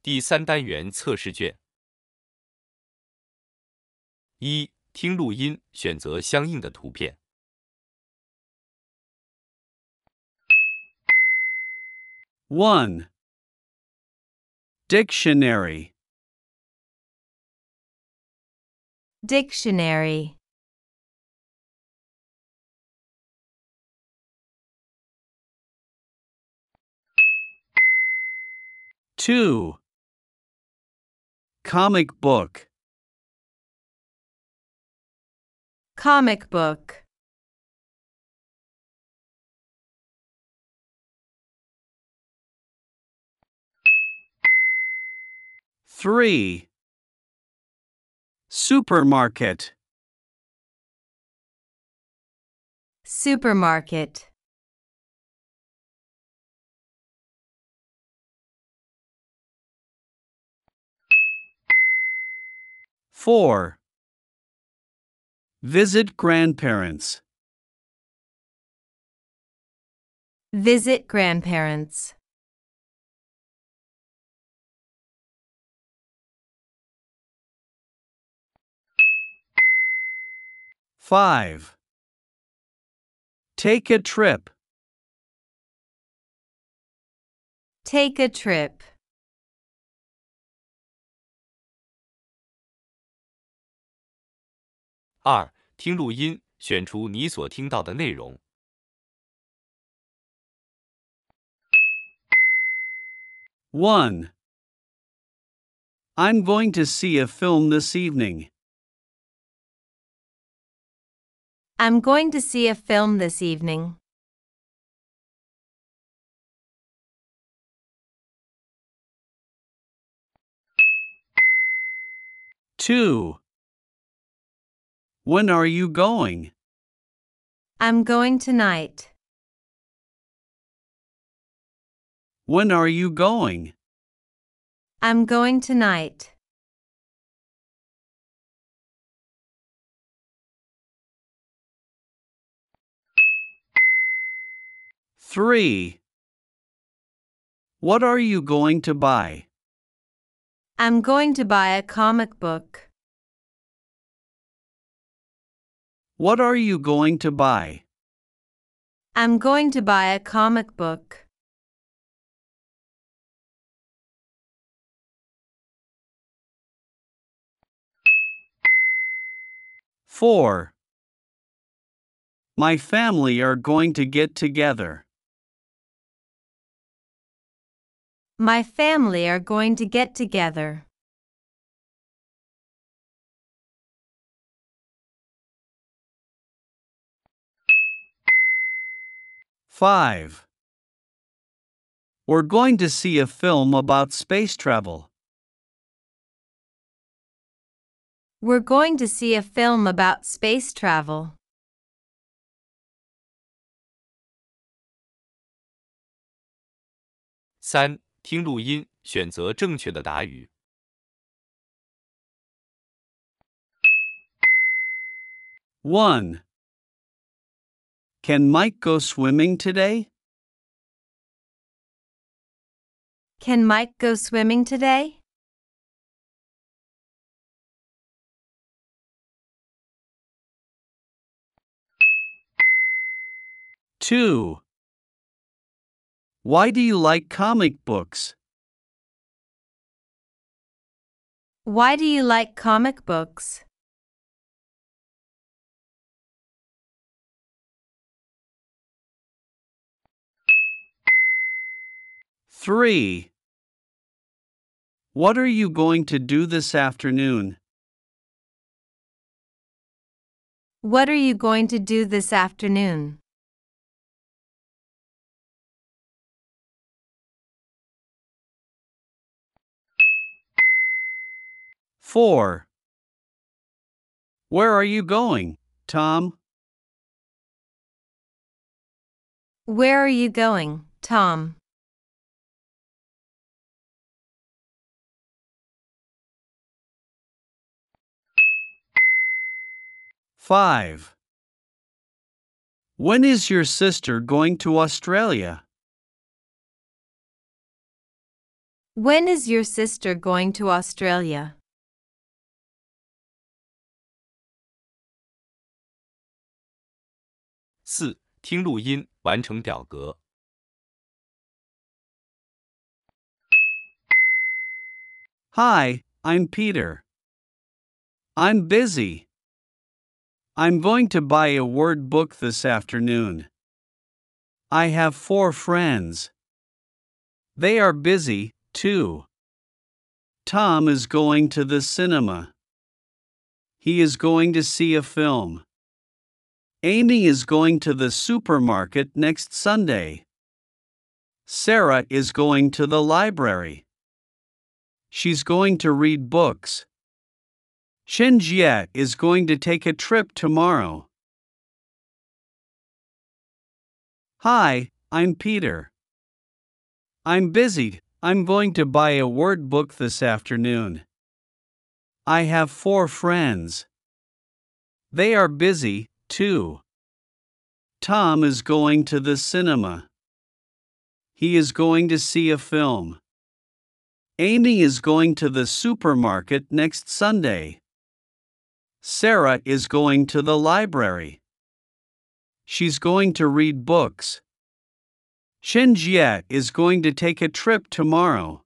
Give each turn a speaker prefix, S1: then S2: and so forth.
S1: 第3单元测试卷。1. 听录音，选择相应的图片。
S2: 1. Dictionary.
S3: Dictionary.
S2: 2. Comic book.
S3: Comic book.
S2: 3. Supermarket.
S3: Supermarket.
S2: 4. Visit grandparents.
S3: Visit grandparents.
S2: 5. Take a trip.
S3: Take a trip.
S1: 2. 听录音，选出你所听到的内容。
S2: 1. I'm going to see a film this evening.
S3: I'm going to see a film this evening.
S2: 2. When are you going?
S3: I'm going tonight.
S2: When are you going?
S3: I'm going tonight.
S2: 3. What are you going to buy?
S3: I'm going to buy a comic book.
S2: What are you going to buy?
S3: I'm going to buy a comic book.
S2: 4. My family are going to get together.
S3: My family are going to get together.
S2: 5. We're going to see a film about space travel.
S3: We're going to see a film about space travel.
S1: 3. 听录音，选择正确的答语。
S2: 1. Can Mike go swimming today?
S3: Can Mike go swimming today?
S2: 2. Why do you like comic books?
S3: Why do you like comic books?
S2: 3. What are you going to do this afternoon?
S3: What are you going to do this afternoon?
S2: 4. Where are you going, Tom?
S3: Where are you going, Tom?
S2: 5. When is your sister going to Australia?
S3: When is your sister going to Australia?
S1: 4. 听录音，完成表格。
S2: Hi, I'm Peter. I'm busy. I'm going to buy a word book this afternoon. I have 4 friends. They are busy, too. Tom is going to the cinema. He is going to see a film. Amy is going to the supermarket next Sunday. Sarah is going to the library. She's going to read books. Shenjie is going to take a trip tomorrow. Hi, I'm Peter. I'm busy. I'm going to buy a word book this afternoon. I have 4 friends. They are busy, too. Tom is going to the cinema. He is going to see a film. Amy is going to the supermarket next Sunday. Sarah is going to the library. She's going to read books. Shenjie is going to take a trip tomorrow.